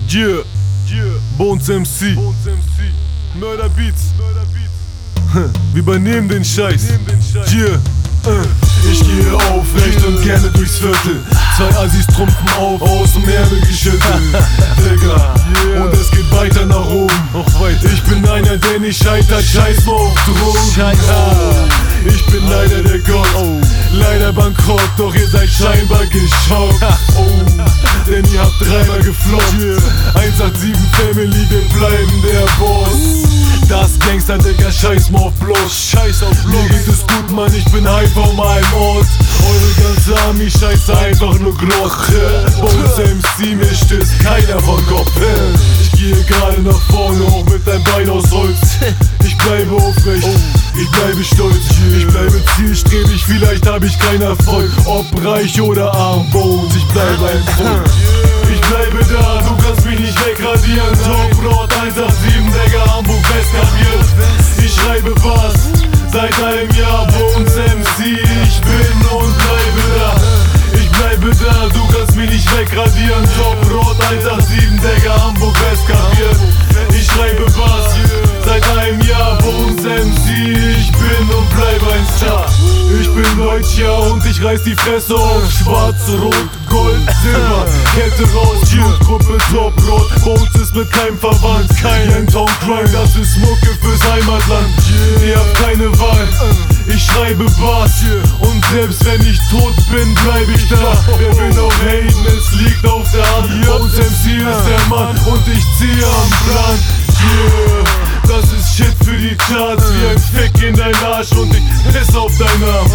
Yeah, Bones MC, Murder Beats. Wir übernehmen den Scheiß. Yeah. Ich gehe aufrecht und gerne durchs Viertel. Zwei Assis trumpfen auf, aus dem Ärmel geschüttelt. Digga, und es geht weiter nach oben. Ich bin einer, der nicht scheitert, scheiß mal auf Drogen. Ich bin leider der Gott, leider bankrott, doch ihr seid scheinbar geschockt. Denn ihr habt dreimal gefloppt. 187 Family, wir bleiben der Boss. Das Gangster, Digga, scheiß mal auf Bloss. Mir geht es gut, Mann, ich bin high von meinem Ort. Eure ganze Army scheiße einfach nur Glocke. Bones MC, mir stößt keiner von Kopf. Ich gehe gerade nach vorne, auch mit einem Bein aus Holz. Ich bleibe aufrecht, ich bleibe stolz. Ich bleibe zielstrebig, vielleicht habe ich keinen Erfolg. Ob reich oder arm, Bones, ich bleibe ein Volk. Ich bleibe da, du kannst mich nicht wegradieren. Top Rot 187, Digga, Hamburg West kapiert. Ich schreibe was, seit einem Jahr Bones MC. Ich bin und bleibe da. Ich bleibe da, du kannst mich nicht wegradieren. Top Rot 187, Digga, Hamburg West kapiert. Ich schreibe was, seit einem Jahr Bones MC. Ich bin und bleibe ein Star. Ich bin Deutscher und ich reiß die Fresse auf. Schwarz, Rot, Gold, Silber, Kette raus, Gruppe Top Rot. Bones ist mit keinem verwandt, kein Town Crime, das ist Mucke fürs Heimatland. Ihr habt keine Wahl, ich schreibe Bars. Und selbst wenn ich tot bin, bleib ich da. Wer will auch haten, es liegt auf der Hand. Bones MC ist der Mann und ich ziehe am Plan. Das ist Shit für die Charts, wie ein Fick in dein Arsch und ich piss auf deinen Arm.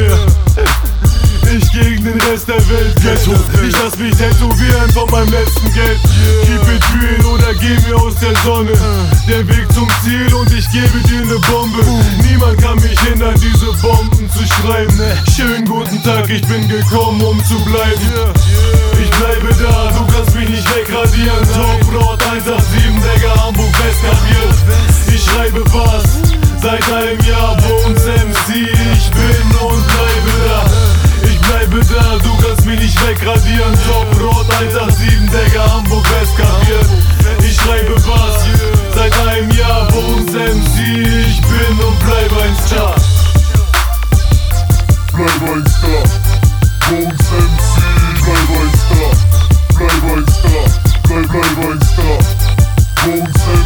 Ich gegen den Rest der Welt Ghetto. Ich lass mich tätowieren von meinem letzten Geld. Keep it real oder geh mir aus der Sonne. Der Weg zum Ziel und ich gebe dir ne Bombe. Niemand kann mich hindern, diese Bomben zu schreiben. Schönen guten Tag, ich bin gekommen, um zu bleiben. Ich bleibe da, du kannst mich nicht wegradieren. Top Rot 187, Digga, Hamburg West kapiert. Ich schreibe was, seit einem Jahr Bones MC. Ich bin und bleibe da. Ich bleibe da, du kannst mich nicht wegradieren. Top Rot 187, Digga, Hamburg West kapiert. Ich schreibe was, seit einem Jahr Bones MC. Ich bin und bleibe ein Star. Bleib ein Star, Bones MC, bleib ein Star, bleib ein Star, bleib ein Star, Bones MC.